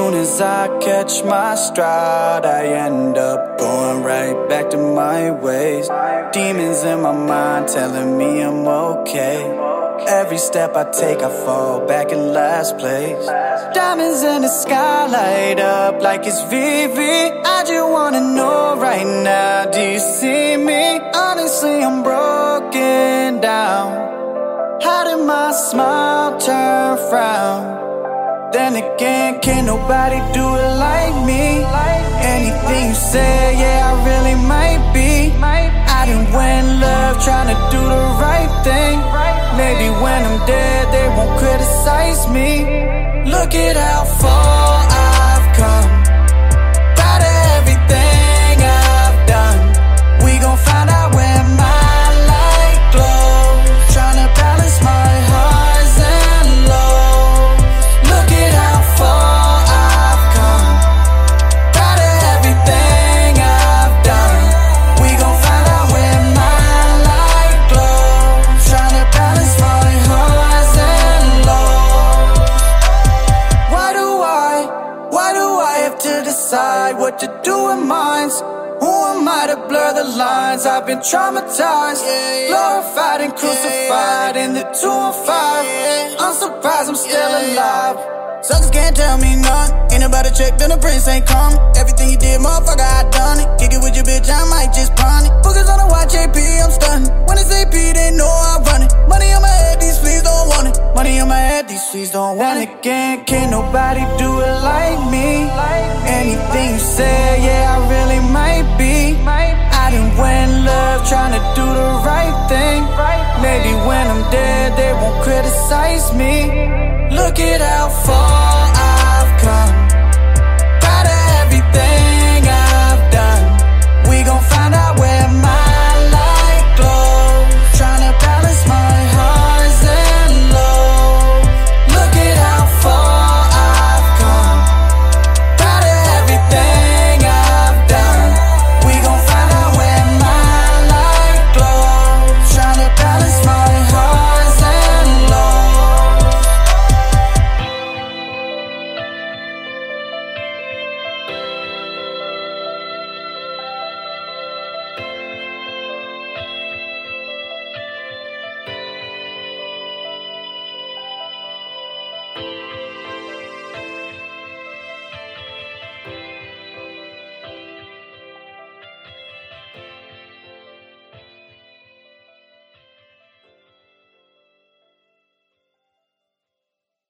soon as I catch my stride, I end up going right back to my ways. Demons in my mind telling me I'm okay. Every step I take, I fall back in last place. Diamonds in the sky light up like it's VV. I just wanna know right now, do you see me? Honestly, I'm broken down. How did my smile turn frown? Then again, can't nobody do it like me. Anything you say, yeah, I really might be. I done went love trying to do the right thing. Maybe when I'm dead, they won't criticize me. Look at how far I've come. Proud of everything I've done. We gon' find out where my light glows. Tryna balance my highs and lows. Look at how far I've come. Proud of everything I've done. We gon' find out where my light glows. Tryna balance my highs and lows. Why do I have to decide what to do with minds? Who am I to blur the lines? I've been traumatized, glorified and crucified in the 215. I'm surprised I'm still alive. Suckers can't tell me none. Ain't about to check, then the prince ain't coming. Everything you did, motherfucker, I done it. Kick it with your bitch, I might just pawn it. Focus on the watch AP, I'm stunning. When it's AP, they know I run it. Money on my head, these fleas don't want it. Money on my head, these fleas don't want it. Then again, can't nobody do it like me. Anything you say, yeah, I really might be. I done went love trying to do the right thing. Maybe when I'm dead, they won't criticize me. Look at how far